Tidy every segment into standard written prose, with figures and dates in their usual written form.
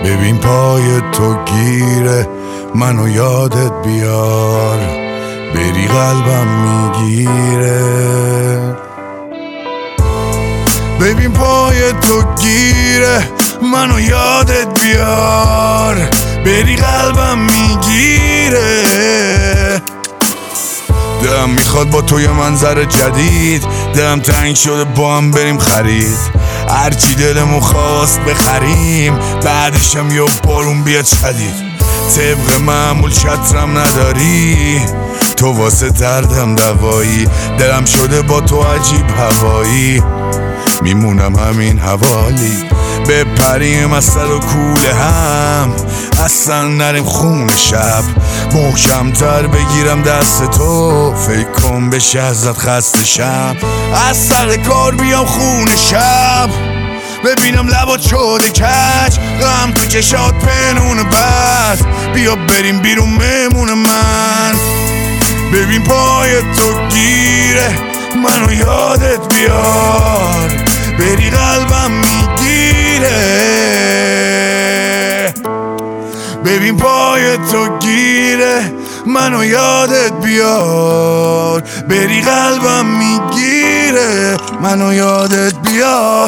ببین پای تو گیره منو یادت بیار، بری قلبم میگیره. ببین پای تو گیره منو یادت بیار، بری قلبم میگیره. دلم میخواد با تو یه منظر جدید، دلم تنگ شده با هم بریم خرید. هرچی دلمو خواست بخریم، بعدشم یه بارون بیاد شدید. طبق معمول چترم نداری، تو واسه دردم دوایی. دلم شده با تو عجیب هوایی، میمونم همین حوالی. بپریم از سر و کوله هم، اصلا نریم خون شب. محکمتر بگیرم دست تو، فکر کن بشه ازت خسته شم. از سر کار بیام خون شب، ببینم لبات شده کج، غم تو چشات پنون بد. بیا بریم بیرون مهمون من، ببین پای تو گیره منو یادت بیار، بری قلبم میگیره. ببین پای تو گیره منو یادت بیار، بری قلبم میگیره. منو یادت بیار.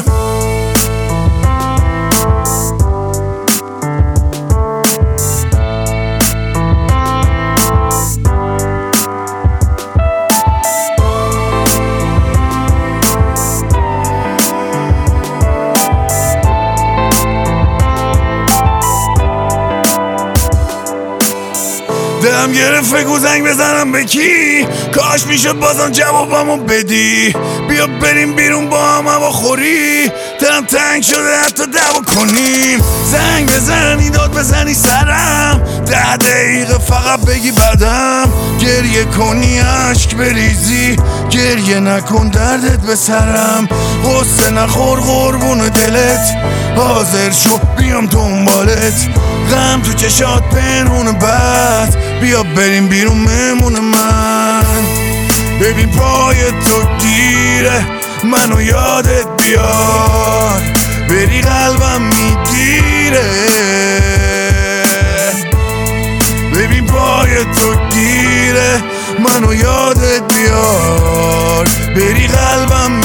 دلم گرفت فکر زنگ بزنم به کی، کاش میشد بازم جوابمو بدی. بیا بریم بیرون با هم هوا خوری، دلم تنگ شده حتی دعوا کنیم. زنگ بزنی داد بزنی سرم، 10 دقیقه فقط بگی بعدم. گریه کنی عشق بریزی، گریه نکن دردت به سرم. غصه نخور قربون دلت، حاضر شو بیام دنبالت. غم تو چشات پنهون بد، بیا بریم بیرون مهمون من. ببین پای تو گیره منو یادت بیار، بری قلبم میگیره. ببین پای تو گیره منو یادت بیار، بری قلبم